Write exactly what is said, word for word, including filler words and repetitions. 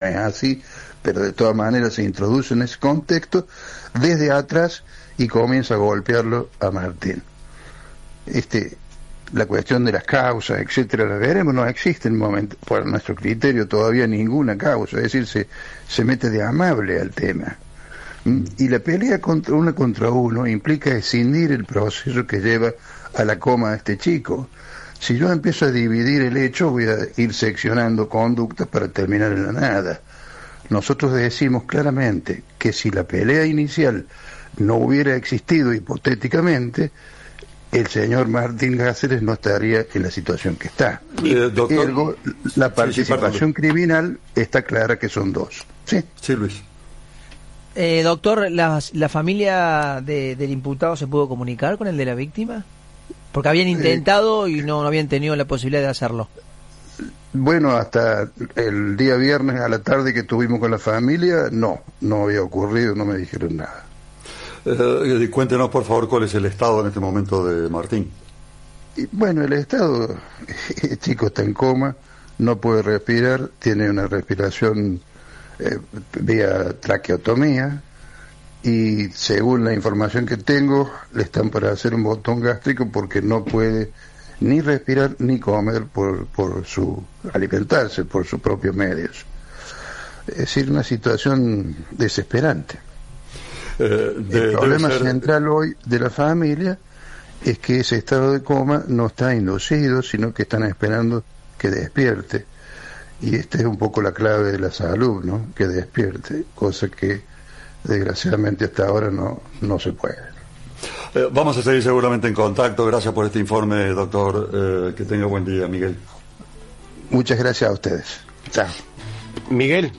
es así, pero de todas maneras se introduce en ese contexto desde atrás y comienza a golpearlo a Martín. Este, la cuestión de las causas, etcétera, la veremos, no existe en el momento, por nuestro criterio, todavía ninguna causa, es decir, se, se mete de amable al tema. Y la pelea contra uno contra uno implica escindir el proceso que lleva a la coma de este chico. Si yo empiezo a dividir el hecho, voy a ir seccionando conductas para terminar en la nada. Nosotros decimos claramente que si la pelea inicial no hubiera existido hipotéticamente, el señor Martín Cáceres no estaría en la situación que está. Eh, doctor, Ergo, la participación sí, sí, criminal está clara que son dos. Sí, sí, Luis. Eh, doctor, ¿la, la familia de, del imputado se pudo comunicar con el de la víctima? Porque habían intentado eh, y no, no habían tenido la posibilidad de hacerlo. Bueno, hasta el día viernes a la tarde que estuvimos con la familia, no, no había ocurrido, no me dijeron nada. Eh, cuéntenos, por favor, cuál es el estado en este momento de Martín. Y, bueno, el estado, el chico está en coma, no puede respirar, tiene una respiración eh, vía traqueotomía, y según la información que tengo, le están para hacer un botón gástrico porque no puede ni respirar ni comer por, por su alimentarse por sus propios medios. Es decir, una situación desesperante. Eh, de, El problema ser... central hoy de la familia es que ese estado de coma no está inducido, sino que están esperando que despierte. Y esta es un poco la clave de la salud, ¿no? Que despierte, cosa que desgraciadamente hasta ahora no, no se puede. Eh, vamos a seguir seguramente en contacto. Gracias por este informe, doctor. Eh, que tenga buen día, Miguel. Muchas gracias a ustedes. Chao. Miguel.